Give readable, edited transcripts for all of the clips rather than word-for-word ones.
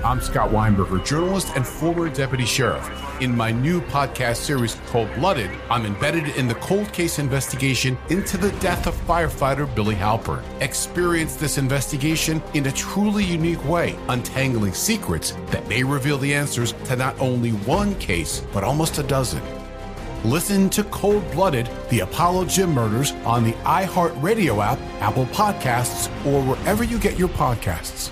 I'm Scott Weinberger, journalist and former deputy sheriff. In my new podcast series, Cold-Blooded, I'm embedded in the cold case investigation into the death of firefighter Billy Halpern. Experience this investigation in a truly unique way, untangling secrets that may reveal the answers to not only one case, but almost a dozen. Listen to Cold-Blooded, the Apollo Gym Murders on the iHeartRadio app, Apple Podcasts, or wherever you get your podcasts.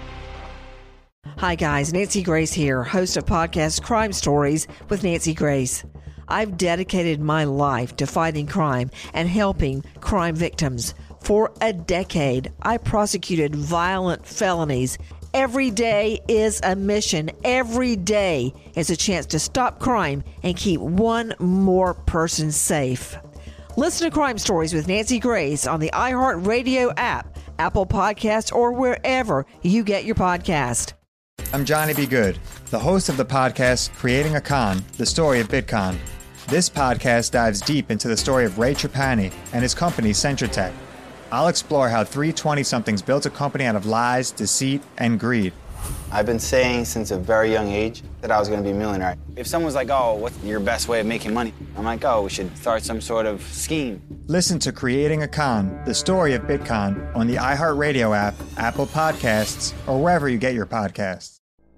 Hi guys, Nancy Grace here, host of podcast Crime Stories with Nancy Grace. I've dedicated my life to fighting crime and helping crime victims. For a decade, I prosecuted violent felonies. Every day is a mission. Every day is a chance to stop crime and keep one more person safe. Listen to Crime Stories with Nancy Grace on the iHeartRadio app, Apple Podcasts, or wherever you get your podcast. I'm Johnny B. Good, the host of the podcast Creating a Con, the story of Bitcoin. This podcast dives deep into the story of Ray Trapani and his company Centratech. I'll explore how three 20-somethings built a company out of lies, deceit, and greed. I've been saying since a very young age that I was going to be a millionaire. If someone's like, oh, what's your best way of making money? I'm like, oh, we should start some sort of scheme. Listen to Creating a Con, the story of Bitcoin on the iHeartRadio app, Apple Podcasts, or wherever you get your podcasts.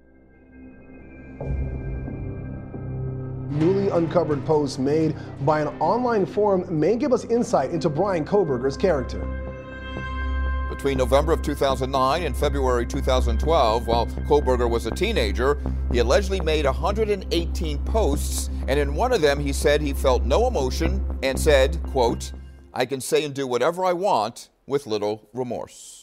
Newly uncovered posts made by an online forum may give us insight into Bryan Kohberger's character. Between November of 2009 and February 2012, while Kohberger was a teenager, he allegedly made 118 posts, and in one of them he said he felt no emotion and said, quote, "I can say and do whatever I want with little remorse."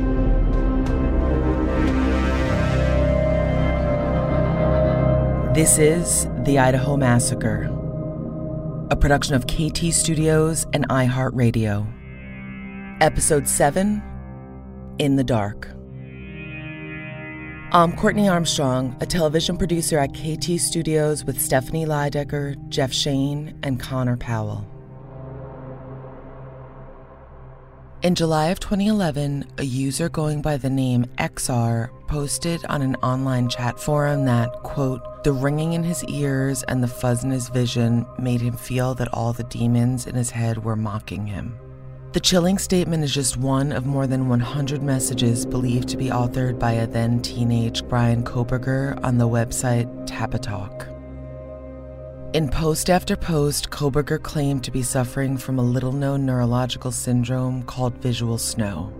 This is The Idaho Massacre, a production of KT Studios and iHeartRadio. Episode 7, In the Dark. I'm Courtney Armstrong, a television producer at KT Studios with Stephanie Lydecker, Jeff Shane, and Connor Powell. In July of 2011, a user going by the name XR posted on an online chat forum that, quote, "the ringing in his ears and the fuzz in his vision made him feel that all the demons in his head were mocking him." The chilling statement is just one of more than 100 messages believed to be authored by a then teenage Bryan Kohberger on the website Tapatalk. In post after post, Kohberger claimed to be suffering from a little-known neurological syndrome called visual snow.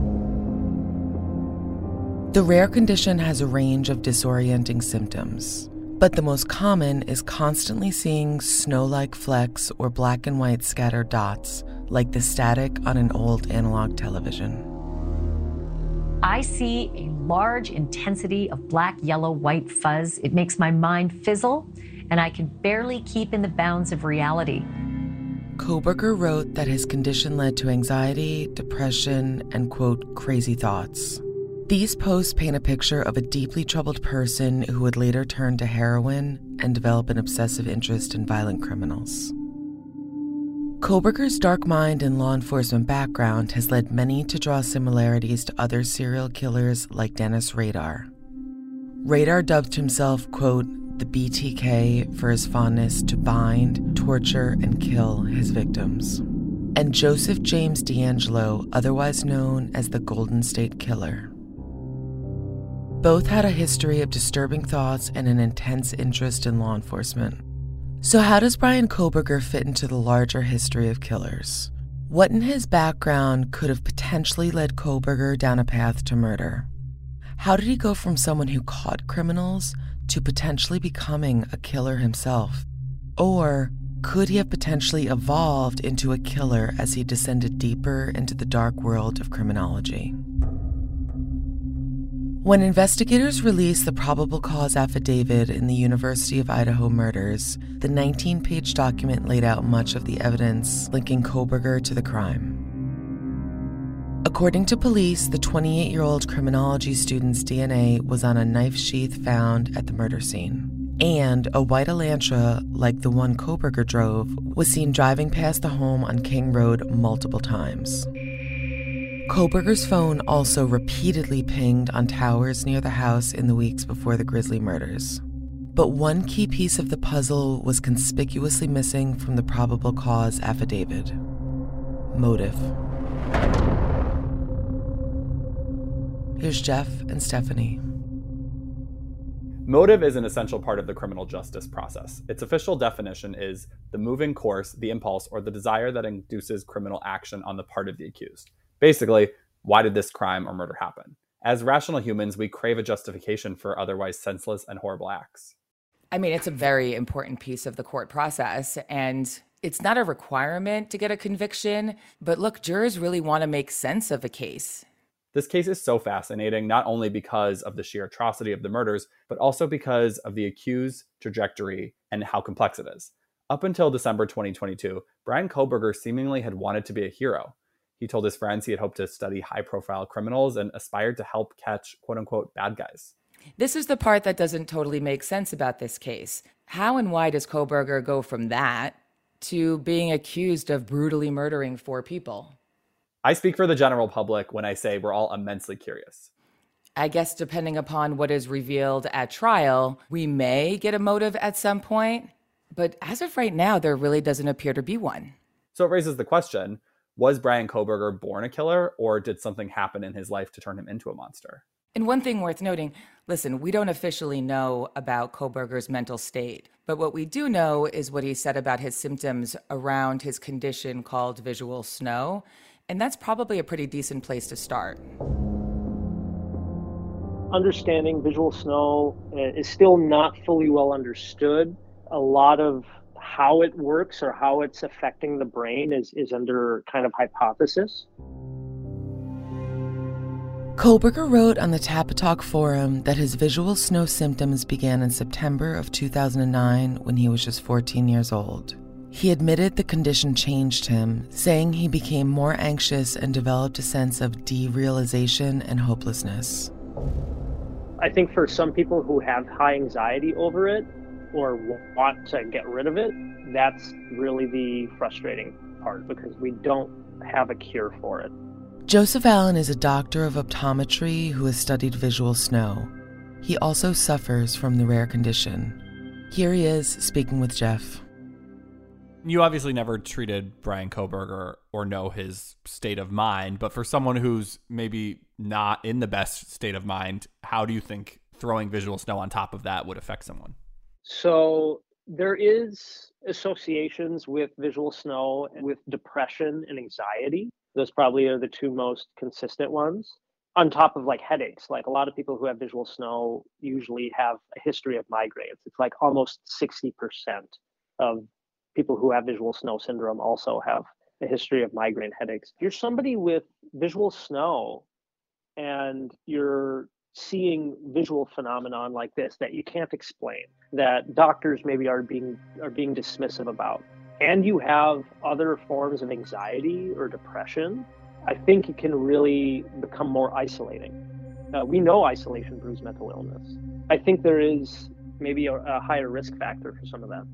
The rare condition has a range of disorienting symptoms, but the most common is constantly seeing snow-like flecks or black and white scattered dots, like the static on an old analog television. I see a large intensity of black, yellow, white fuzz. It makes my mind fizzle, and I can barely keep in the bounds of reality. Kohberger wrote that his condition led to anxiety, depression, and, quote, crazy thoughts. These posts paint a picture of a deeply troubled person who would later turn to heroin and develop an obsessive interest in violent criminals. Kohberger's dark mind and law enforcement background has led many to draw similarities to other serial killers like Dennis Rader. Rader dubbed himself, quote, the BTK for his fondness to bind, torture, and kill his victims. And Joseph James D'Angelo, otherwise known as the Golden State Killer. Both had a history of disturbing thoughts and an intense interest in law enforcement. So how does Bryan Kohberger fit into the larger history of killers? What in his background could have potentially led Kohberger down a path to murder? How did he go from someone who caught criminals to potentially becoming a killer himself? Or could he have potentially evolved into a killer as he descended deeper into the dark world of criminology? When investigators released the probable cause affidavit in the University of Idaho murders, the 19-page document laid out much of the evidence linking Kohberger to the crime. According to police, the 28-year-old criminology student's DNA was on a knife sheath found at the murder scene, and a white Elantra, like the one Kohberger drove, was seen driving past the home on King Road multiple times. Kohberger's phone also repeatedly pinged on towers near the house in the weeks before the grisly murders. But one key piece of the puzzle was conspicuously missing from the probable cause affidavit: motive. Here's Jeff and Stephanie. Motive is an essential part of the criminal justice process. Its official definition is the moving force, the impulse, or the desire that induces criminal action on the part of the accused. Basically, why did this crime or murder happen? As rational humans, we crave a justification for otherwise senseless and horrible acts. I mean, it's a very important piece of the court process, and it's not a requirement to get a conviction, but look, jurors really want to make sense of a case. This case is so fascinating, not only because of the sheer atrocity of the murders, but also because of the accused's trajectory and how complex it is. Up until December 2022, Bryan Kohberger seemingly had wanted to be a hero. He told his friends he had hoped to study high-profile criminals and aspired to help catch quote-unquote bad guys. This is the part that doesn't totally make sense about this case. How and why does Kohberger go from that to being accused of brutally murdering 4 people? I speak for the general public when I say we're all immensely curious. I guess depending upon what is revealed at trial, we may get a motive at some point, but as of right now, there really doesn't appear to be one. So it raises the question, was Bryan Kohberger born a killer, or did something happen in his life to turn him into a monster? And one thing worth noting, listen, we don't officially know about Kohberger's mental state, but what we do know is what he said about his symptoms around his condition called visual snow, and that's probably a pretty decent place to start. Understanding visual snow is still not fully well understood. A lot of how it works or how it's affecting the brain is under kind of hypothesis. Kohberger wrote on the Tapatalk forum that his visual snow symptoms began in September of 2009 when he was just 14 years old. He admitted the condition changed him, saying he became more anxious and developed a sense of derealization and hopelessness. I think for some people who have high anxiety over it or want to get rid of it, that's really the frustrating part because we don't have a cure for it. Joseph Allen is a doctor of optometry who has studied visual snow. He also suffers from the rare condition. Here he is speaking with Jeff. You obviously never treated Bryan Kohberger or know his state of mind, but for someone who's maybe not in the best state of mind, how do you think throwing visual snow on top of that would affect someone? So there is associations with visual snow with depression and anxiety. Those probably are the 2 most consistent ones. On top of like headaches, like a lot of people who have visual snow usually have a history of migraines. It's like almost 60% of people who have visual snow syndrome also have a history of migraine headaches. If you're somebody with visual snow and you're seeing visual phenomenon like this that you can't explain, that doctors maybe are being dismissive about, and you have other forms of anxiety or depression, I think it can really become more isolating. We know isolation brews mental illness. I think there is maybe a higher risk factor for some of that.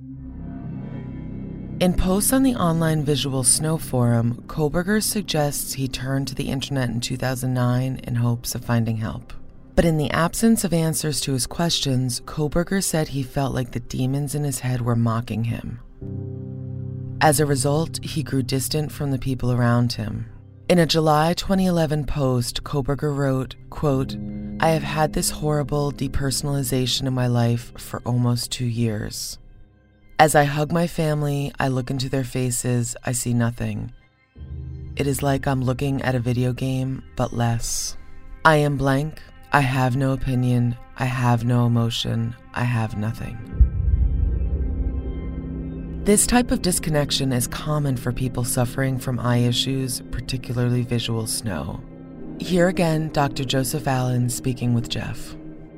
In posts on the online Visual Snow forum, Kohberger suggests he turned to the internet in 2009 in hopes of finding help. But in the absence of answers to his questions, Kohberger said he felt like the demons in his head were mocking him. As a result, he grew distant from the people around him. In a July 2011 post, Kohberger wrote, quote, "I have had this horrible depersonalization in my life for almost 2 years. As I hug my family, I look into their faces, I see nothing. It is like I'm looking at a video game, but less. I am blank, I have no opinion, I have no emotion, I have nothing." This type of disconnection is common for people suffering from eye issues, particularly visual snow. Here again, Dr. Joseph Allen speaking with Jeff.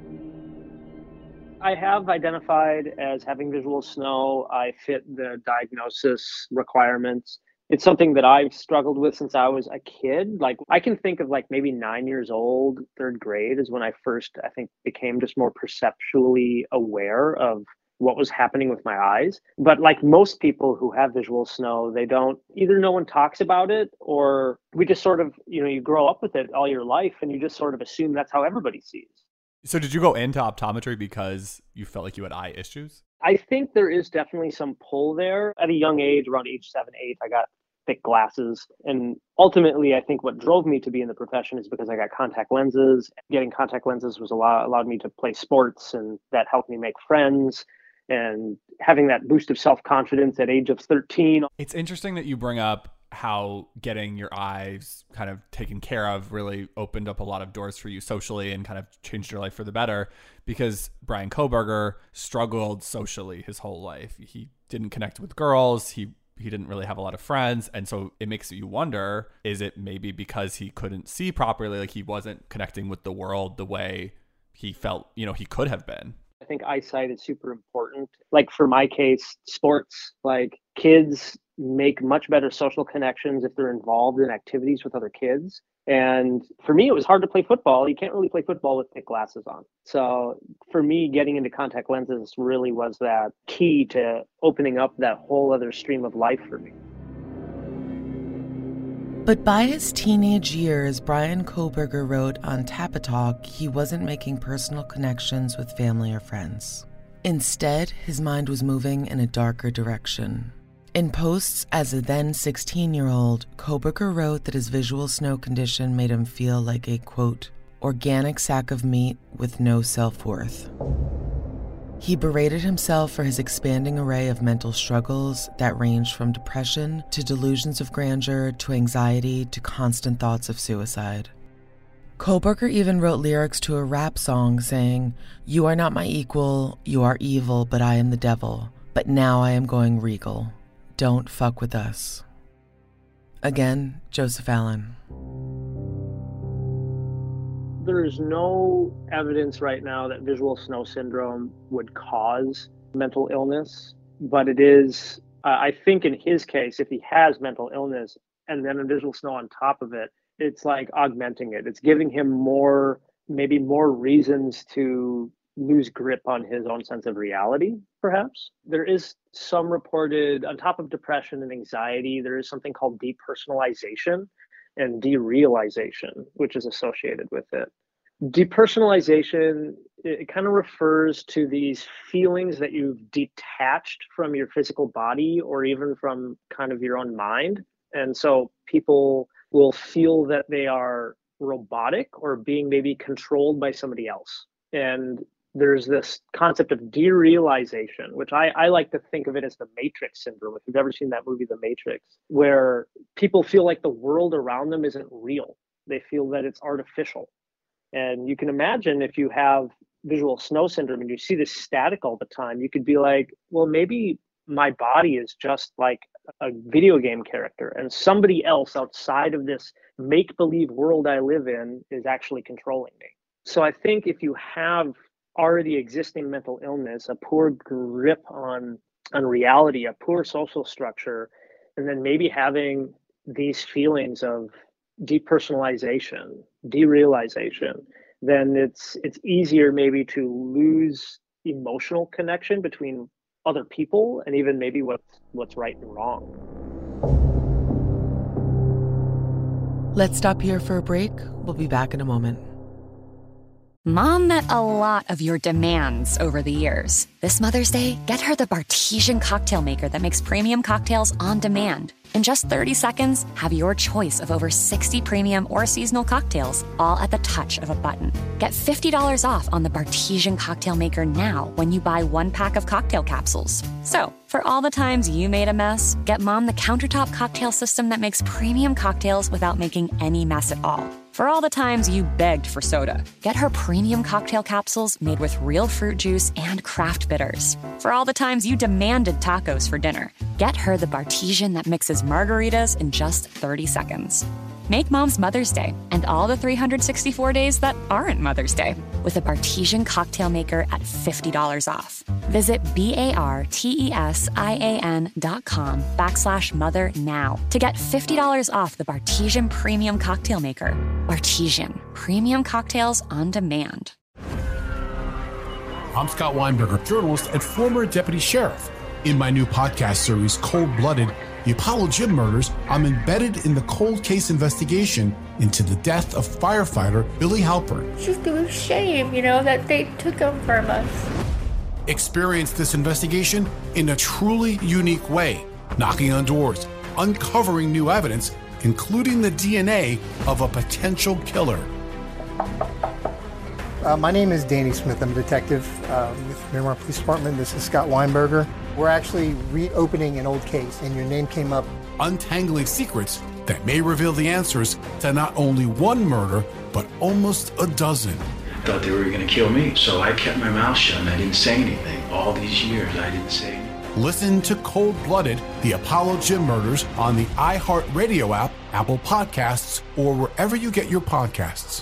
I have identified as having visual snow. I fit the diagnosis requirements. It's something that I've struggled with since I was a kid. Like I can think of like maybe 9 years old, 3rd grade is when I first, I think, became just more perceptually aware of what was happening with my eyes. But like most people who have visual snow, they don't, either no one talks about it, or we just sort of, you grow up with it all your life and you just sort of assume that's how everybody sees. So did you go into optometry because you felt like you had eye issues? I think there is definitely some pull there. At a young age, around age 7, 8, I got thick glasses. And ultimately, I think what drove me to be in the profession is because I got contact lenses. Getting contact lenses was allowed me to play sports, and that helped me make friends. And having that boost of self-confidence at age of 13. It's interesting that you bring up how getting your eyes kind of taken care of really opened up a lot of doors for you socially and kind of changed your life for the better, because Bryan Kohberger struggled socially his whole life. He didn't connect with girls. He didn't really have a lot of friends. And so it makes you wonder, is it maybe because he couldn't see properly, like he wasn't connecting with the world the way he felt, he could have been? I think eyesight is super important. Like for my case, sports, like kids make much better social connections if they're involved in activities with other kids. And for me, it was hard to play football. You can't really play football with thick glasses on. So for me, getting into contact lenses really was that key to opening up that whole other stream of life for me. But by his teenage years, Bryan Kohberger wrote on Tapatalk he wasn't making personal connections with family or friends. Instead, his mind was moving in a darker direction. In posts as a then 16-year-old, Kohberger wrote that his visual snow condition made him feel like a, quote, organic sack of meat with no self-worth. He berated himself for his expanding array of mental struggles that ranged from depression to delusions of grandeur to anxiety to constant thoughts of suicide. Kohberger even wrote lyrics to a rap song saying, "You are not my equal, you are evil, but I am the devil. But now I am going regal. Don't fuck with us." Again, Joseph Allen. There is no evidence right now that visual snow syndrome would cause mental illness, but it is, I think in his case, if he has mental illness and then a visual snow on top of it, it's like augmenting it. It's giving him maybe more reasons to lose grip on his own sense of reality, perhaps. There is some reported, on top of depression and anxiety, there is something called depersonalization and derealization, which is associated with it. Depersonalization, it kind of refers to these feelings that you've detached from your physical body or even from kind of your own mind. And so people will feel that they are robotic or being maybe controlled by somebody else. And there's this concept of derealization, which I like to think of it as the Matrix syndrome. If you've ever seen that movie, The Matrix, where people feel like the world around them isn't real. They feel that it's artificial. And you can imagine if you have visual snow syndrome and you see this static all the time, you could be like, well, maybe my body is just like a video game character and somebody else outside of this make-believe world I live in is actually controlling me. So I think if you have already existing mental illness, a poor grip on reality, a poor social structure, and then maybe having these feelings of depersonalization, derealization, then it's easier maybe to lose emotional connection between other people and even maybe what's right and wrong. Let's stop here for a break. We'll be back in a moment. Mom met a lot of your demands over the years. This Mother's Day, get her the Bartesian cocktail maker that makes premium cocktails on demand. In just 30 seconds, have your choice of over 60 premium or seasonal cocktails, all at the touch of a button. Get $50 off on the Bartesian cocktail maker now when you buy 1 pack of cocktail capsules. So, for all the times you made a mess, get Mom the countertop cocktail system that makes premium cocktails without making any mess at all. For all the times you begged for soda, get her premium cocktail capsules made with real fruit juice and craft bitters. For all the times you demanded tacos for dinner, get her the Bartesian that mixes margaritas in just 30 seconds. Make Mom's Mother's Day and all the 364 days that aren't Mother's Day with a Bartesian cocktail maker at $50 off. Visit BARTESIAN.com/mother now to get $50 off the Bartesian Premium Cocktail Maker. Bartesian, premium cocktails on demand. I'm Scott Weinberger, journalist and former deputy sheriff. In my new podcast series, Cold Blooded, The Apollo Gym Murders, I'm embedded in the cold case investigation into the death of firefighter Billy Halpern. It's just a shame, that they took him from us. Experience this investigation in a truly unique way, knocking on doors, uncovering new evidence, including the DNA of a potential killer. My name is Danny Smith. I'm a detective with Miramar Police Department. This is Scott Weinberger. We're actually reopening an old case, and your name came up. Untangling secrets that may reveal the answers to not only one murder, but almost a dozen. I thought they were going to kill me, so I kept my mouth shut and I didn't say anything. All these years, I didn't say anything. Listen to Cold Blooded, The Apollo Gym Murders on the iHeartRadio app, Apple Podcasts, or wherever you get your podcasts.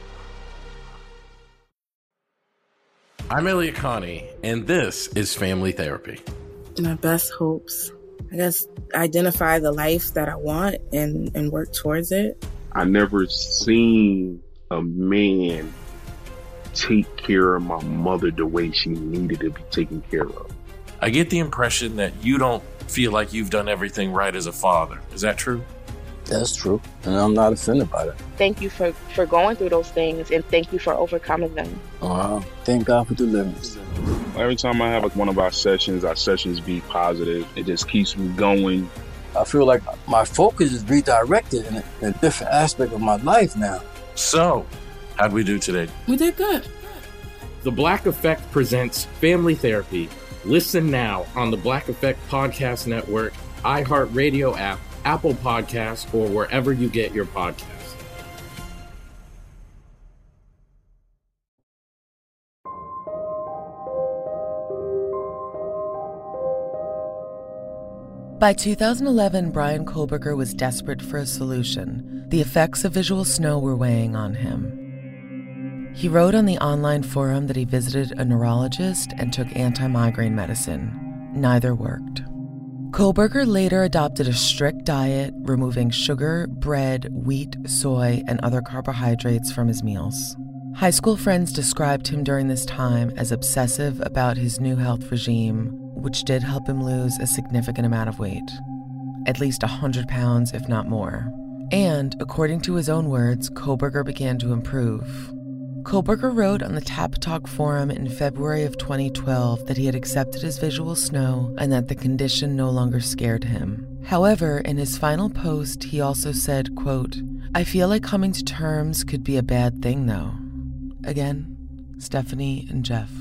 I'm Elliot Connie, and this is Family Therapy. My best hopes, I guess, identify the life that I want and work towards it. I never seen a man take care of my mother the way she needed to be taken care of. I get the impression that you don't feel like you've done everything right as a father. Is that true? That's true, and I'm not offended by that. Thank you for going through those things, and thank you for overcoming them. Thank God for deliverance. Every time I have one of our sessions be positive. It just keeps me going. I feel like my focus is redirected in a different aspect of my life now. So, how'd we do today? We did good. The Black Effect presents Family Therapy. Listen now on the Black Effect Podcast Network, iHeartRadio app, Apple Podcasts, or wherever you get your podcasts. By 2011, Bryan Kohberger was desperate for a solution. The effects of visual snow were weighing on him. He wrote on the online forum that he visited a neurologist and took anti-migraine medicine. Neither worked. Kohberger later adopted a strict diet, removing sugar, bread, wheat, soy, and other carbohydrates from his meals. High school friends described him during this time as obsessive about his new health regime, which did help him lose a significant amount of weight. At least 100 pounds, if not more. And, according to his own words, Kohberger began to improve. Kohberger wrote on the Tap Talk forum in February of 2012 that he had accepted his visual snow and that the condition no longer scared him. However, in his final post, he also said, quote, "I feel like coming to terms could be a bad thing, though." Again, Stephanie and Jeff.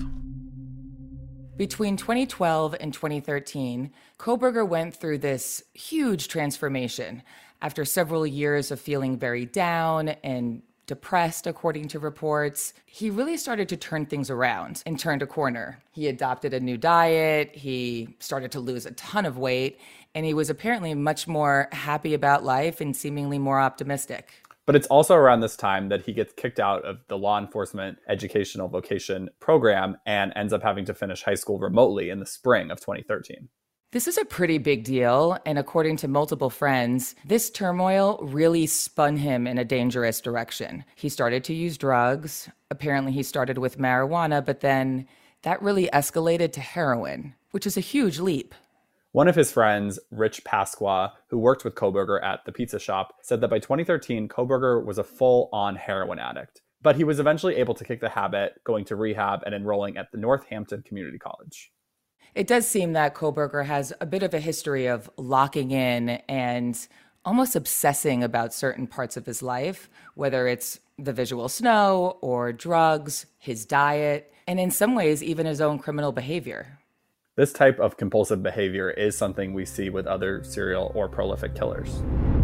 Between 2012 and 2013, Kohberger went through this huge transformation. After several years of feeling very down and depressed, according to reports, he really started to turn things around and turned a corner. He adopted a new diet, he started to lose a ton of weight, and he was apparently much more happy about life and seemingly more optimistic. But it's also around this time that he gets kicked out of the law enforcement educational vocation program and ends up having to finish high school remotely in the spring of 2013. This is a pretty big deal, and according to multiple friends, this turmoil really spun him in a dangerous direction. He started to use drugs. Apparently he started with marijuana, but then that really escalated to heroin, which is a huge leap. One of his friends, Rich Pasqua, who worked with Kohberger at the pizza shop, said that by 2013, Kohberger was a full-on heroin addict. But he was eventually able to kick the habit, going to rehab and enrolling at the Northampton Community College. It does seem that Kohberger has a bit of a history of locking in and almost obsessing about certain parts of his life, whether it's the visual snow or drugs, his diet, and in some ways, even his own criminal behavior. This type of compulsive behavior is something we see with other serial or prolific killers.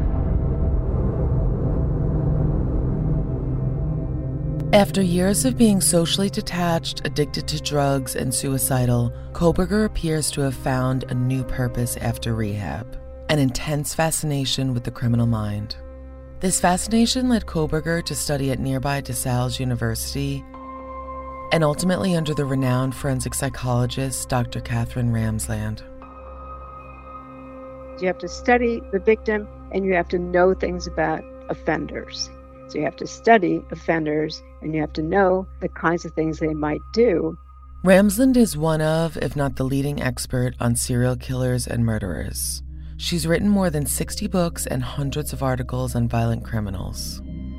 After years of being socially detached, addicted to drugs, and suicidal, Kohberger appears to have found a new purpose after rehab, an intense fascination with the criminal mind. This fascination led Kohberger to study at nearby DeSales University and ultimately under the renowned forensic psychologist, Dr. Catherine Ramsland. You have to study the victim and you have to know things about offenders. So you have to study offenders and you have to know the kinds of things they might do. Ramsland is one of, if not the leading expert on serial killers and murderers. She's written more than 60 books and hundreds of articles on violent criminals.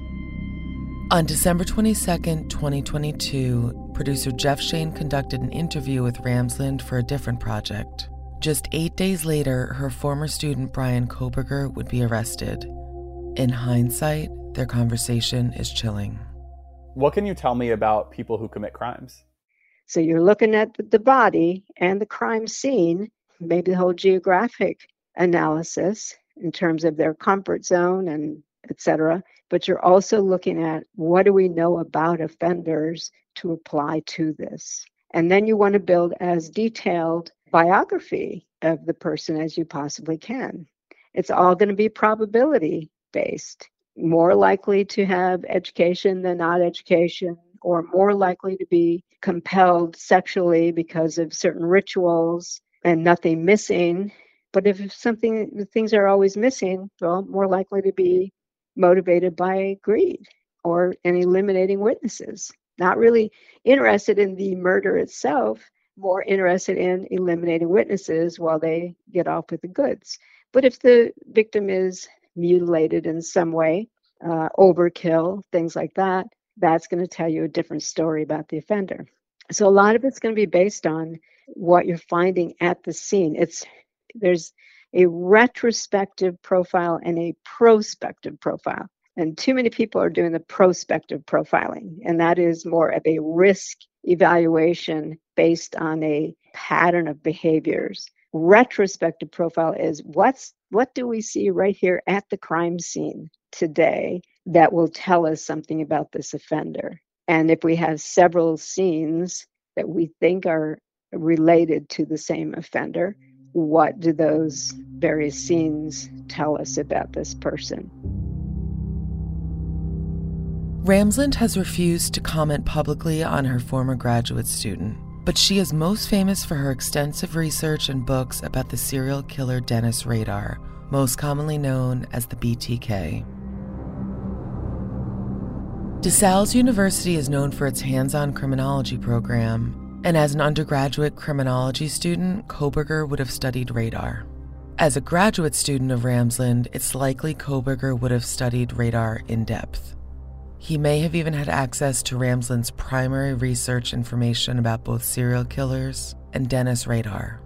On December 22, 2022, producer Jeff Shane conducted an interview with Ramsland for a different project. Just 8 days later, her former student Bryan Kohberger would be arrested. In hindsight, their conversation is chilling. What can you tell me about people who commit crimes? So you're looking at the body and the crime scene, maybe the whole geographic analysis in terms of their comfort zone and et cetera. But you're also looking at what do we know about offenders to apply to this. And then you want to build as detailed biography of the person as you possibly can. It's all going to be probability based. More likely to have education than not education, or more likely to be compelled sexually because of certain rituals and nothing missing. But if things are always missing, well, more likely to be motivated by greed or in eliminating witnesses. Not really interested in the murder itself, more interested in eliminating witnesses while they get off with the goods. But if the victim is mutilated in some way, overkill, things like that, that's going to tell you a different story about the offender. So a lot of it's going to be based on what you're finding at the scene. There's a retrospective profile and a prospective profile. And too many people are doing the prospective profiling, and that is more of a risk evaluation based on a pattern of behaviors. Retrospective profile is what do we see right here at the crime scene today that will tell us something about this offender. And if we have several scenes that we think are related to the same offender, what do those various scenes tell us about this person? Ramsland has refused to comment publicly on her former graduate student, but she is most famous for her extensive research and books about the serial killer Dennis Rader, most commonly known as the BTK. DeSales University is known for its hands-on criminology program, and as an undergraduate criminology student, Kohberger would have studied Rader. As a graduate student of Ramsland, it's likely Kohberger would have studied Rader in depth. He may have even had access to Ramsland's primary research information about both serial killers and Dennis Rader.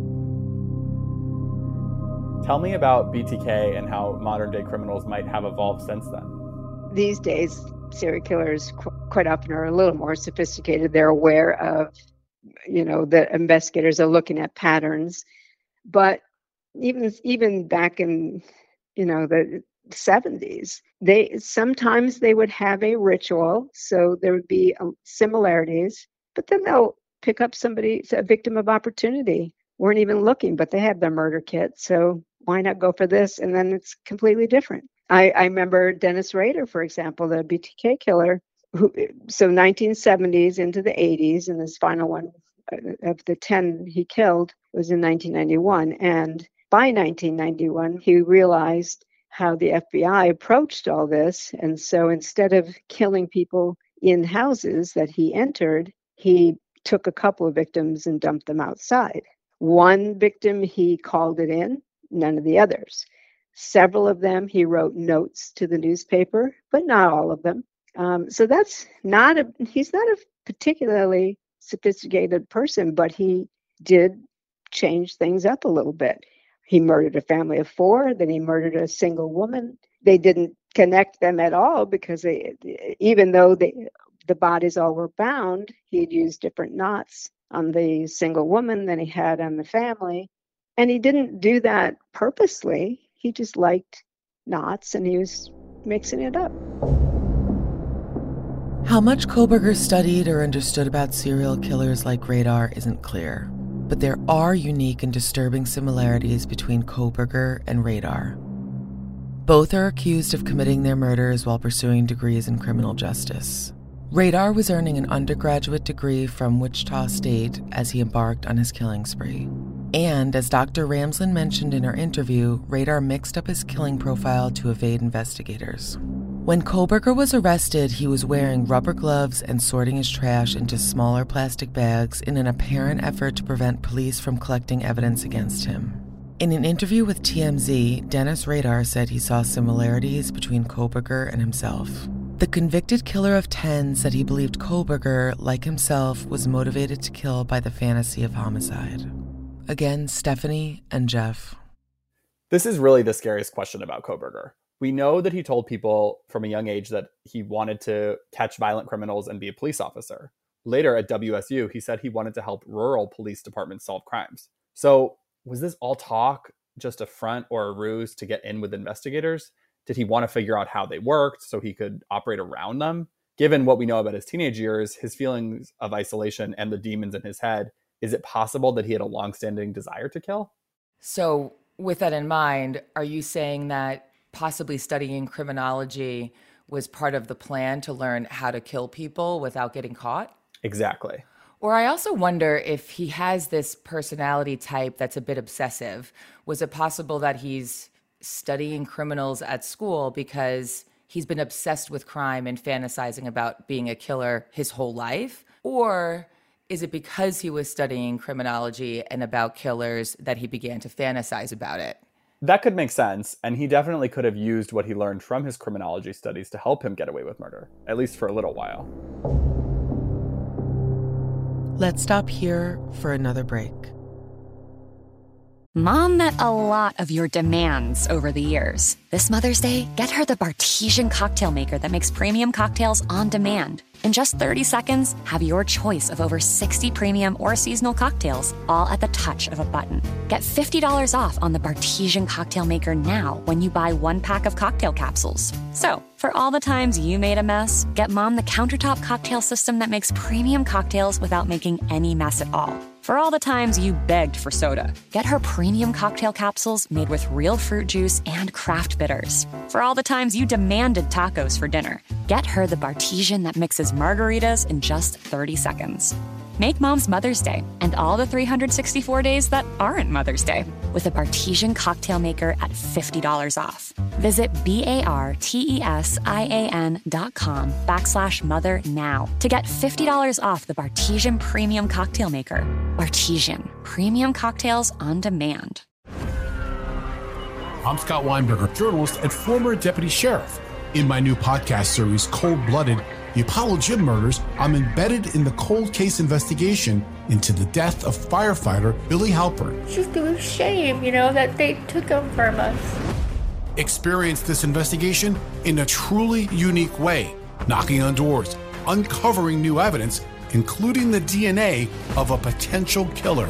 Tell me about BTK and how modern-day criminals might have evolved since then. These days, serial killers quite often are a little more sophisticated. They're aware of, the investigators are looking at patterns. But even back in, the 70s, sometimes they would have a ritual, so there would be similarities, but then they'll pick up a victim of opportunity, weren't even looking, but they have their murder kit, so why not go for this? And then it's completely different. I remember Dennis Rader, for example, the BTK killer, so 1970s into the 80s, and this final one of the 10 he killed was in 1991. And by 1991, he realized how the FBI approached all this. And so instead of killing people in houses that he entered, he took a couple of victims and dumped them outside. One victim, he called it in, none of the others. Several of them, he wrote notes to the newspaper, but not all of them. So he's not a particularly sophisticated person, but he did change things up a little bit. He murdered a family of 4, then he murdered a single woman. They didn't connect them at all because even though the bodies all were bound, he'd used different knots on the single woman than he had on the family. And he didn't do that purposely. He just liked knots and he was mixing it up. How much Kohberger studied or understood about serial killers like Rader isn't clear, but there are unique and disturbing similarities between Kohberger and Rader. Both are accused of committing their murders while pursuing degrees in criminal justice. Rader was earning an undergraduate degree from Wichita State as he embarked on his killing spree. And as Dr. Ramsland mentioned in her interview, Rader mixed up his killing profile to evade investigators. When Kohberger was arrested, he was wearing rubber gloves and sorting his trash into smaller plastic bags in an apparent effort to prevent police from collecting evidence against him. In an interview with TMZ, Dennis Rader said he saw similarities between Kohberger and himself. The convicted killer of 10 said he believed Kohberger, like himself, was motivated to kill by the fantasy of homicide. Again, Stephanie and Jeff. This is really the scariest question about Kohberger. We know that he told people from a young age that he wanted to catch violent criminals and be a police officer. Later at WSU, he said he wanted to help rural police departments solve crimes. So was this all talk, just a front or a ruse to get in with investigators? Did he want to figure out how they worked so he could operate around them? Given what we know about his teenage years, his feelings of isolation and the demons in his head, is it possible that he had a longstanding desire to kill? So with that in mind, are you saying that possibly studying criminology was part of the plan to learn how to kill people without getting caught? Exactly. Or I also wonder if he has this personality type that's a bit obsessive. Was it possible that he's studying criminals at school because he's been obsessed with crime and fantasizing about being a killer his whole life? Or is it because he was studying criminology and about killers that he began to fantasize about it? That could make sense, and he definitely could have used what he learned from his criminology studies to help him get away with murder, at least for a little while. Let's stop here for another break. Mom met a lot of your demands over the years. This Mother's Day, get her the Bartesian cocktail maker that makes premium cocktails on demand. In just 30 seconds, have your choice of over 60 premium or seasonal cocktails, all at the touch of a button. Get $50 off on the Bartesian cocktail maker now when you buy 1 pack of cocktail capsules. So, for all the times you made a mess, get Mom the countertop cocktail system that makes premium cocktails without making any mess at all. For all the times you begged for soda, get her premium cocktail capsules made with real fruit juice and craft bitters. For all the times you demanded tacos for dinner, get her the Bartesian that mixes margaritas in just 30 seconds. Make Mom's Mother's Day and all the 364 days that aren't Mother's Day with a Bartesian cocktail maker at $50 off. Visit BARTESIAN.com/mother now to get $50 off the Bartesian Premium Cocktail Maker. Bartesian, premium cocktails on demand. I'm Scott Weinberger, journalist and former deputy sheriff. In my new podcast series, Cold Blooded, The Apollo Gym Murders, I'm embedded in the cold case investigation into the death of firefighter Billy Halpern. It's just a shame, that they took him from us. Experience this investigation in a truly unique way, knocking on doors, uncovering new evidence, including the DNA of a potential killer.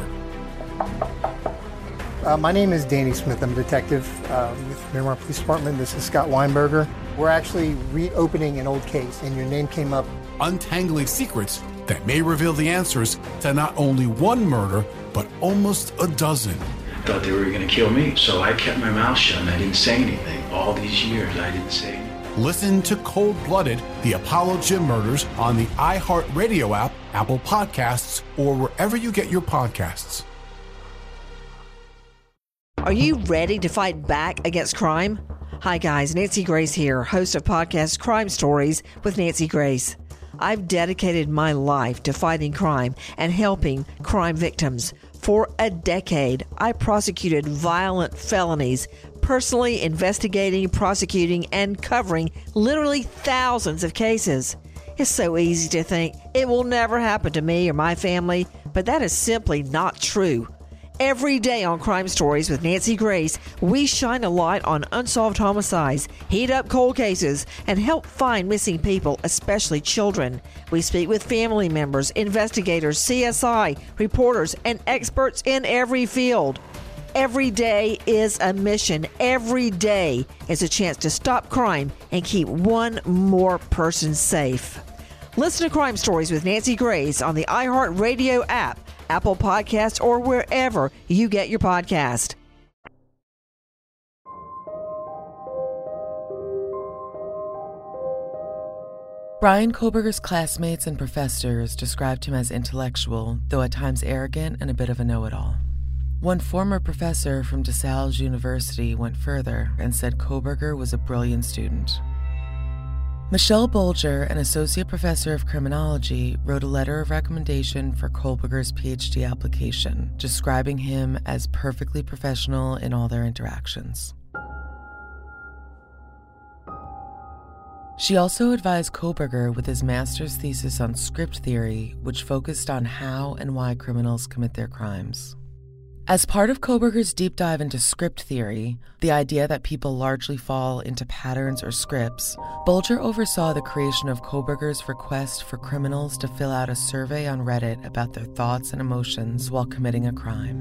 My name is Danny Smith. I'm a detective with Miramar Police Department. This is Scott Weinberger. We're actually reopening an old case, and your name came up. Untangling secrets that may reveal the answers to not only one murder, but almost a dozen. I thought they were going to kill me, so I kept my mouth shut and I didn't say anything. All these years, I didn't say anything. Listen to Cold Blooded, The Apollo Gym Murders on the iHeartRadio app, Apple Podcasts, or wherever you get your podcasts. Are you ready to fight back against crime? Hi guys, Nancy Grace here, host of podcast Crime Stories with Nancy Grace. I've dedicated my life to fighting crime and helping crime victims. For a decade, I prosecuted violent felonies, personally investigating, prosecuting, and covering literally thousands of cases. It's so easy to think it will never happen to me or my family, but that is simply not true. Every day on Crime Stories with Nancy Grace, we shine a light on unsolved homicides, heat up cold cases, and help find missing people, especially children. We speak with family members, investigators, CSI, reporters, and experts in every field. Every day is a mission. Every day is a chance to stop crime and keep one more person safe. Listen to Crime Stories with Nancy Grace on the iHeartRadio app, Apple Podcasts, or wherever you get your podcast. Bryan Kohberger's classmates and professors described him as intellectual, though at times arrogant and a bit of a know-it-all. One former professor from DeSales University went further and said Kohberger was a brilliant student. Michelle Bolger, an associate professor of criminology, wrote a letter of recommendation for Kohberger's PhD application, describing him as perfectly professional in all their interactions. She also advised Kohberger with his master's thesis on script theory, which focused on how and why criminals commit their crimes. As part of Kohberger's deep dive into script theory, the idea that people largely fall into patterns or scripts, Bolger oversaw the creation of Kohberger's request for criminals to fill out a survey on Reddit about their thoughts and emotions while committing a crime.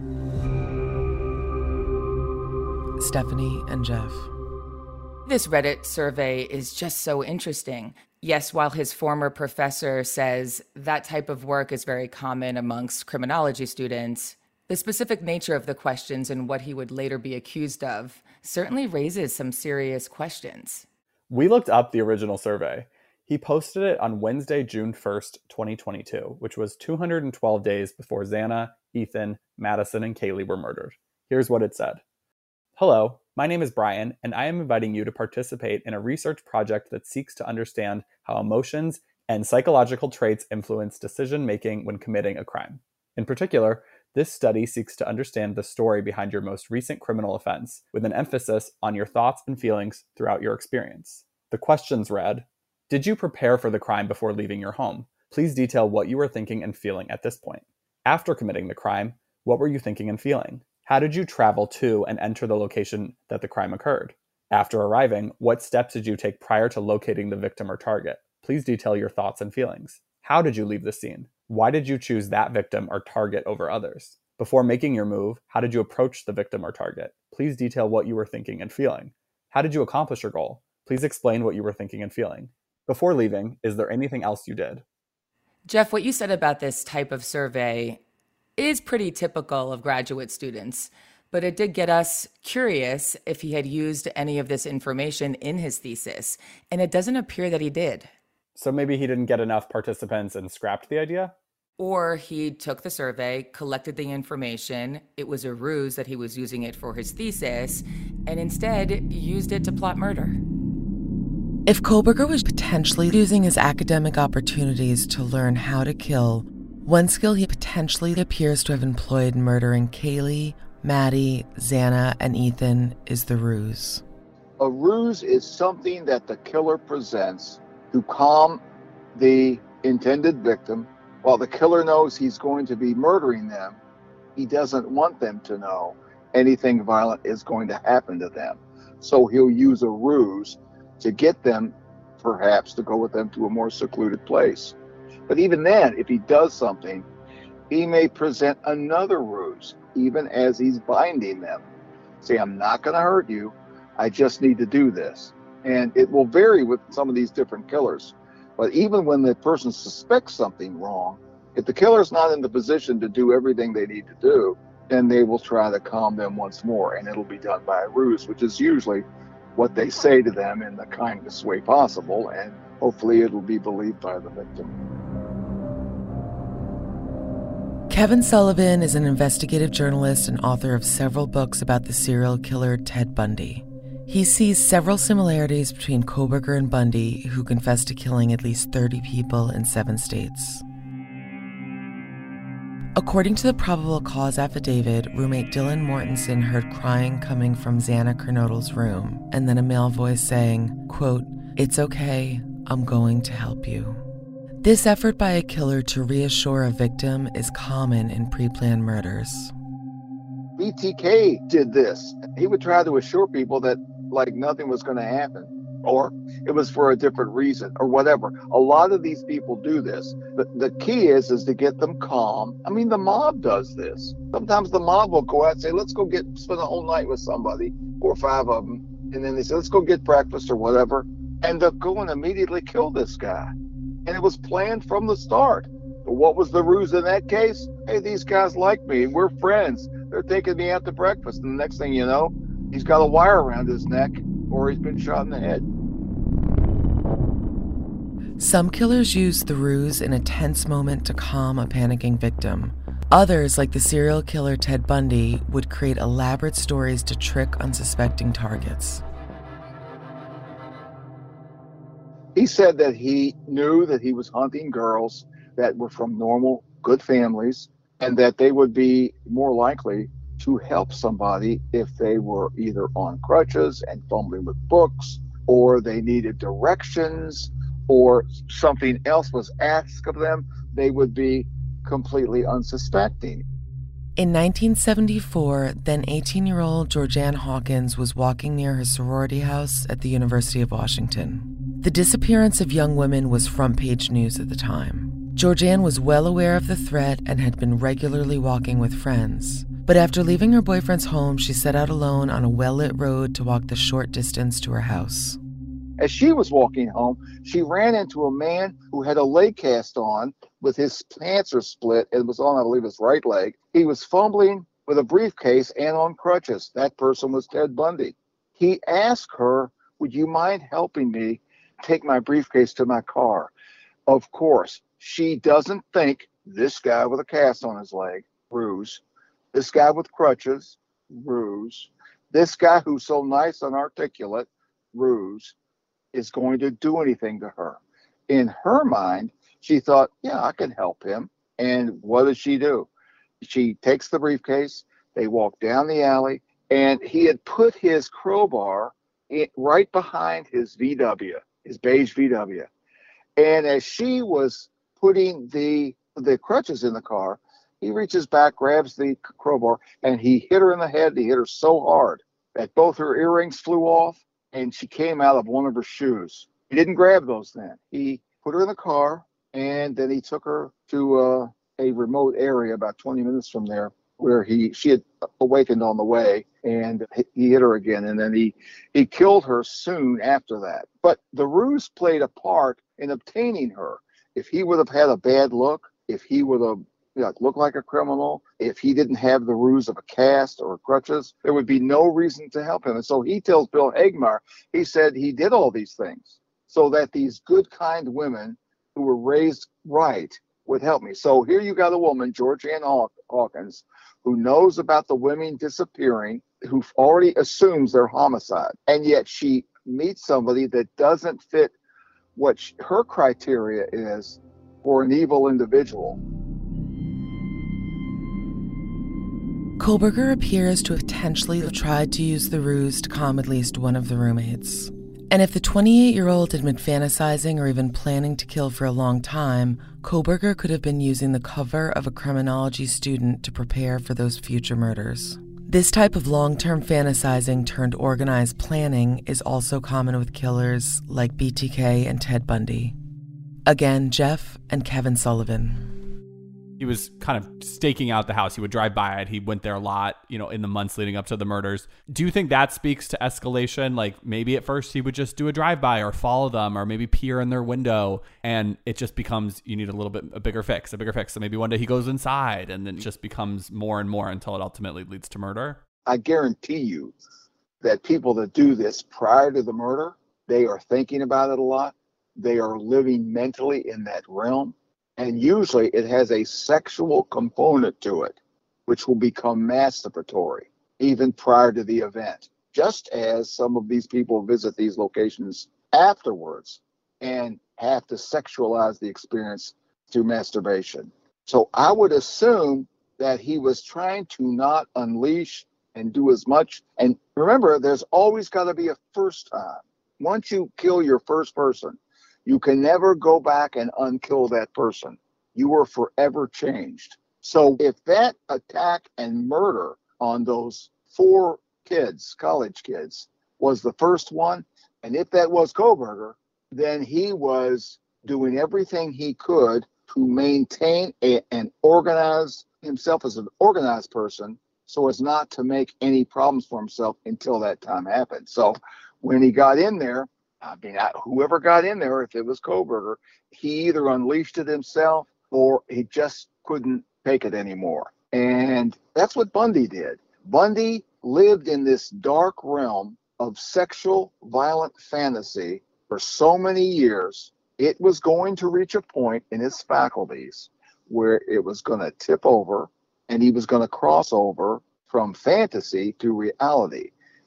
Stephanie and Jeff. This Reddit survey is just so interesting. Yes, while his former professor says that type of work is very common amongst criminology students, the specific nature of the questions and what he would later be accused of certainly raises some serious questions. We looked up the original survey. He posted it on Wednesday, June 1st, 2022, which was 212 days before Xana, Ethan, Madison, and Kaylee were murdered. Here's what it said. Hello, my name is Brian, and I am inviting you to participate in a research project that seeks to understand how emotions and psychological traits influence decision-making when committing a crime. In particular, this study seeks to understand the story behind your most recent criminal offense, with an emphasis on your thoughts and feelings throughout your experience. The questions read, did you prepare for the crime before leaving your home? Please detail what you were thinking and feeling at this point. After committing the crime, what were you thinking and feeling? How did you travel to and enter the location that the crime occurred? After arriving, what steps did you take prior to locating the victim or target? Please detail your thoughts and feelings. How did you leave the scene? Why did you choose that victim or target over others? Before making your move, how did you approach the victim or target? Please detail what you were thinking and feeling. How did you accomplish your goal? Please explain what you were thinking and feeling. Before leaving, is there anything else you did? Jeff, what you said about this type of survey is pretty typical of graduate students, but it did get us curious if he had used any of this information in his thesis, and it doesn't appear that he did. So maybe he didn't get enough participants and scrapped the idea? Or he took the survey, collected the information, it was a ruse that he was using it for his thesis, and instead used it to plot murder. If Kohberger was potentially using his academic opportunities to learn how to kill, one skill he potentially appears to have employed in murdering Kaylee, Maddie, Xana, and Ethan is the ruse. A ruse is something that the killer presents to calm the intended victim. While the killer knows he's going to be murdering them, he doesn't want them to know anything violent is going to happen to them. So he'll use a ruse to get them, perhaps, to go with them to a more secluded place. But even then, if he does something, he may present another ruse, even as he's binding them. Say, I'm not going to hurt you, I just need to do this. And it will vary with some of these different killers. But even when the person suspects something wrong, if the killer's not in the position to do everything they need to do, then they will try to calm them once more, and it'll be done by a ruse, which is usually what they say to them in the kindest way possible, and hopefully it'll be believed by the victim. Kevin Sullivan is an investigative journalist and author of several books about the serial killer Ted Bundy. He sees several similarities between Kohberger and Bundy, who confessed to killing at least 30 people in 7 states. According to the probable cause affidavit, roommate Dylan Mortensen heard crying coming from Xana Kernodle's room, and then a male voice saying, quote, "It's okay, I'm going to help you." This effort by a killer to reassure a victim is common in pre-planned murders. BTK did this. He would try to assure people that like nothing was going to happen, or it was for a different reason, or whatever. A lot of these people do this. But the key is to get them calm. I mean, the mob does this. Sometimes the mob will go out and say, let's go spend a whole night with somebody, 4 or 5 of them. And then they say, let's go get breakfast or whatever. And they'll go and immediately kill this guy. And it was planned from the start. But what was the ruse in that case? Hey, these guys like me. We're friends. They're taking me out to breakfast. And the next thing you know, he's got a wire around his neck, or he's been shot in the head. Some killers use the ruse in a tense moment to calm a panicking victim. Others, like the serial killer Ted Bundy, would create elaborate stories to trick unsuspecting targets. He said that he knew that he was hunting girls that were from normal, good families, and that they would be more likely to help somebody if they were either on crutches and fumbling with books, or they needed directions, or something else was asked of them. They would be completely unsuspecting. In 1974, then 18-year-old Georgianne Hawkins was walking near her sorority house at the University of Washington. The disappearance of young women was front-page news at the time. Georgianne was well aware of the threat and had been regularly walking with friends. But after leaving her boyfriend's home, she set out alone on a well-lit road to walk the short distance to her house. As she was walking home, she ran into a man who had a leg cast on with his pants are split and was on, I believe, his right leg. He was fumbling with a briefcase and on crutches. That person was Ted Bundy. He asked her, "Would you mind helping me take my briefcase to my car?" Of course, she doesn't think this guy with a cast on his leg, ruse. This guy with crutches, ruse. This guy who's so nice and articulate, ruse, is going to do anything to her. In her mind, she thought, yeah, I can help him. And what does she do? She takes the briefcase, they walk down the alley, and he had put his crowbar right behind his VW, his beige VW. And as she was putting the crutches in the car, he reaches back, grabs the crowbar, and he hit her in the head. He hit her so hard that both her earrings flew off, and she came out of one of her shoes. He didn't grab those then. He put her in the car, and then he took her to a remote area about 20 minutes from there where she had awakened on the way, and he hit her again, and then he killed her soon after that. But the ruse played a part in obtaining her. If he would have had a bad look, if he would have looked like a criminal, if he didn't have the ruse of a cast or crutches, there would be no reason to help him. And so he tells Bill Hagmaier, he said he did all these things so that these good, kind women who were raised right would help me. So here you got a woman, Georgianne Hawkins, who knows about the women disappearing, who already assumes they're homicide, and yet she meets somebody that doesn't fit what her criteria is for an evil individual. Kohberger appears to potentially have tried to use the ruse to calm at least one of the roommates. And if the 28-year-old had been fantasizing or even planning to kill for a long time, Kohberger could have been using the cover of a criminology student to prepare for those future murders. This type of long-term fantasizing turned organized planning is also common with killers like BTK and Ted Bundy. Again, Jeff and Kevin Sullivan. He was kind of staking out the house. He would drive by it. He went there a lot, in the months leading up to the murders. Do you think that speaks to escalation? Like maybe at first he would just do a drive-by or follow them or maybe peer in their window, and it just becomes, you need a bigger fix. So maybe one day he goes inside, and then it just becomes more and more until it ultimately leads to murder. I guarantee you that people that do this prior to the murder, they are thinking about it a lot. They are living mentally in that realm. And usually it has a sexual component to it, which will become masturbatory even prior to the event, just as some of these people visit these locations afterwards and have to sexualize the experience through masturbation. So I would assume that he was trying to not unleash and do as much. And remember, there's always got to be a first time. Once you kill your first person, you can never go back and unkill that person. You are forever changed. So if that attack and murder on those 4 kids, college kids, was the first one, and if that was Kohberger, then he was doing everything he could to maintain and organize himself as an organized person so as not to make any problems for himself until that time happened. So when he got in there, whoever got in there, if it was Kohberger, he either unleashed it himself or he just couldn't take it anymore. And that's what Bundy did. Bundy lived in this dark realm of sexual violent fantasy for so many years. It was going to reach a point in his faculties where it was going to tip over and he was going to cross over from fantasy to reality.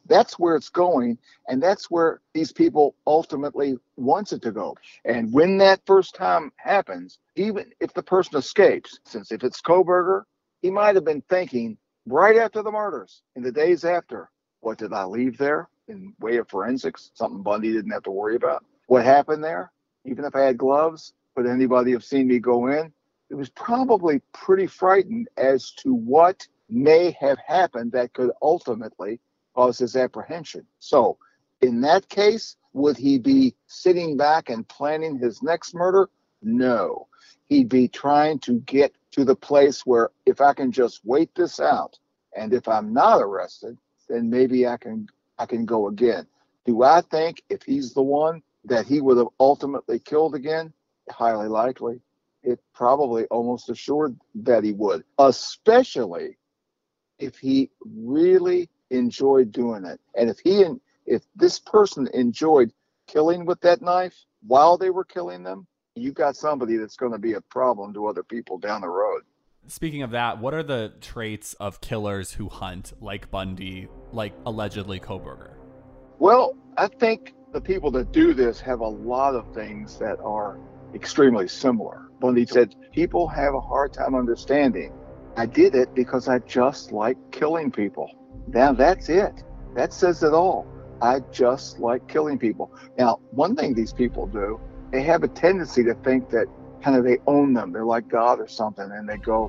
That's where it's going, and that's where these people ultimately wants it to go. And when that first time happens, even if the person escapes, since if it's Kohberger, he might have been thinking right after the murders, in the days after, what did I leave there in way of forensics? Something Bundy didn't have to worry about. What happened there? Even if I had gloves, would anybody have seen me go in? It was probably pretty frightened as to what may have happened that could ultimately cause his apprehension. So in that case, would he be sitting back and planning his next murder? No. He'd be trying to get to the place where if I can just wait this out, and if I'm not arrested, then maybe I can go again. Do I think if he's the one that he would have ultimately killed again? Highly likely. It probably almost assured that he would, especially if he really enjoyed doing it. And if this person enjoyed killing with that knife while they were killing them, you got somebody that's going to be a problem to other people down the road. Speaking of that, what are the traits of killers who hunt, like Bundy, like allegedly Kohberger? Well, I think the people that do this have a lot of things that are extremely similar. Bundy said, people have a hard time understanding. I did it because I just like killing people. Now that's it. That says it all. I just like killing people. Now, one thing these people do, they have a tendency to think that kind of they own them. They're like God or something. And they go,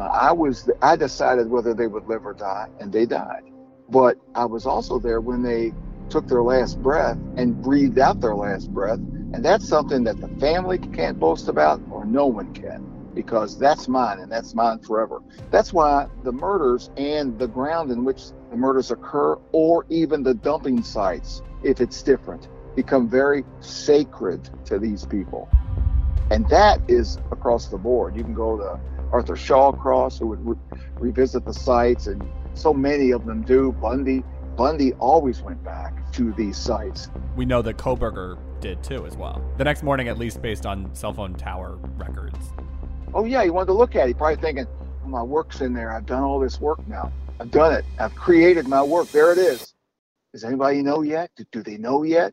I decided whether they would live or die, and they died. But I was also there when they took their last breath and breathed out their last breath. And that's something that the family can't boast about, or no one can, because that's mine and that's mine forever. That's why the murders and the ground in which the murders occur, or even the dumping sites, if it's different, become very sacred to these people. And that is across the board. You can go to Arthur Shawcross, who would revisit the sites, and so many of them do. Bundy always went back to these sites. We know that Kohberger did too as well. The next morning, at least based on cell phone tower records. Oh yeah, he wanted to look at it. He probably thinking, oh, my work's in there. I've done all this work now. I've done it. I've created my work. There it is. Does anybody know yet? Do they know yet?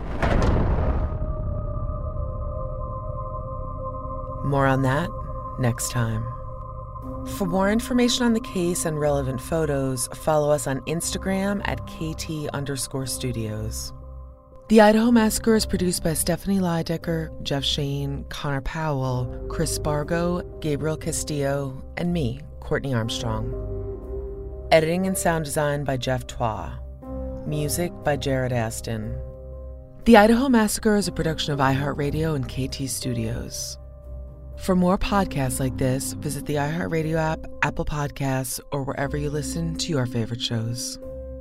More on that next time. For more information on the case and relevant photos, follow us on Instagram at KT_studios. The Idaho Massacre is produced by Stephanie Lydecker, Jeff Shane, Connor Powell, Chris Spargo, Gabriel Castillo, and me, Courtney Armstrong. Editing and sound design by Jeff Twa. Music by Jared Aston. The Idaho Massacre is a production of iHeartRadio and KT Studios. For more podcasts like this, visit the iHeartRadio app, Apple Podcasts, or wherever you listen to your favorite shows.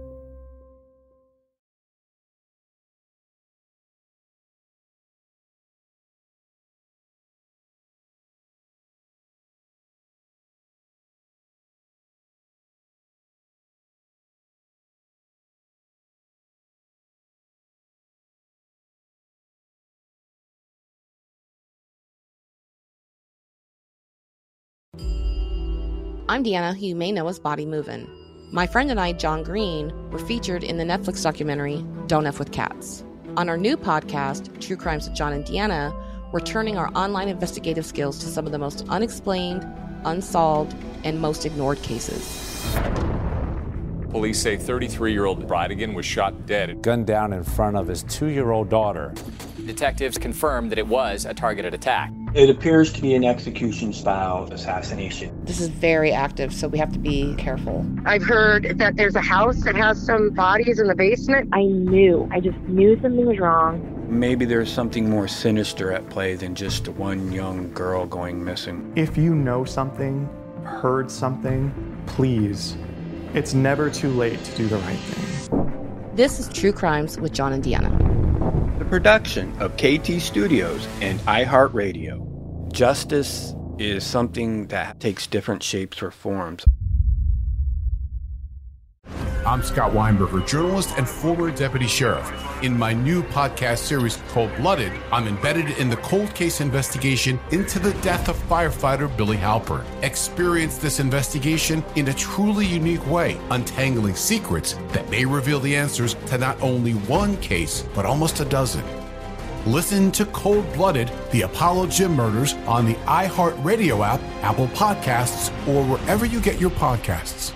I'm Deanna, who you may know as Body Movin'. My friend and I, John Green, were featured in the Netflix documentary Don't F with Cats. On our new podcast, True Crimes with John and Deanna, we're turning our online investigative skills to some of the most unexplained, unsolved, and most ignored cases. Police say 33-year-old Bridigan was shot dead. Gunned down in front of his 2-year-old daughter. Detectives confirmed that it was a targeted attack. It appears to be an execution-style assassination. This is very active, so we have to be careful. I've heard that there's a house that has some bodies in the basement. I just knew something was wrong. Maybe there's something more sinister at play than just one young girl going missing. If you know something, heard something, please, it's never too late to do the right thing. This is True Crimes with John and Deanna. The production of KT Studios and iHeartRadio. Justice is something that takes different shapes or forms. I'm Scott Weinberger, journalist and former deputy sheriff. In my new podcast series, Cold Blooded, I'm embedded in the cold case investigation into the death of firefighter Billy Halpern. Experience this investigation in a truly unique way, untangling secrets that may reveal the answers to not only one case, but almost a dozen. Listen to Cold Blooded, the Apollo Gym Murders on the iHeartRadio app, Apple Podcasts, or wherever you get your podcasts.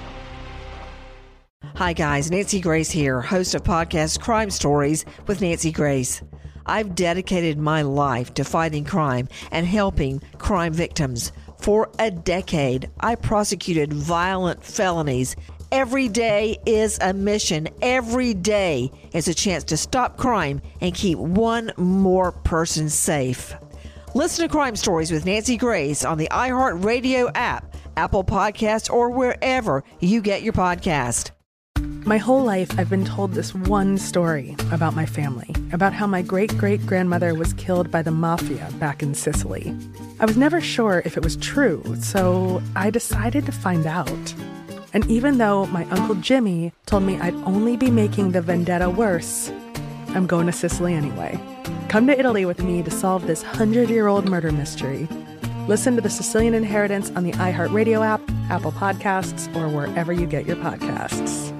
Hi guys, Nancy Grace here, host of podcast Crime Stories with Nancy Grace. I've dedicated my life to fighting crime and helping crime victims. For a decade, I prosecuted violent felonies. Every day is a mission. Every day is a chance to stop crime and keep one more person safe. Listen to Crime Stories with Nancy Grace on the iHeartRadio app, Apple Podcasts, or wherever you get your podcast. My whole life, I've been told this one story about my family, about how my great-great-grandmother was killed by the mafia back in Sicily. I was never sure if it was true, so I decided to find out. And even though my Uncle Jimmy told me I'd only be making the vendetta worse, I'm going to Sicily anyway. Come to Italy with me to solve this 100-year-old murder mystery. Listen to The Sicilian Inheritance on the iHeartRadio app, Apple Podcasts, or wherever you get your podcasts.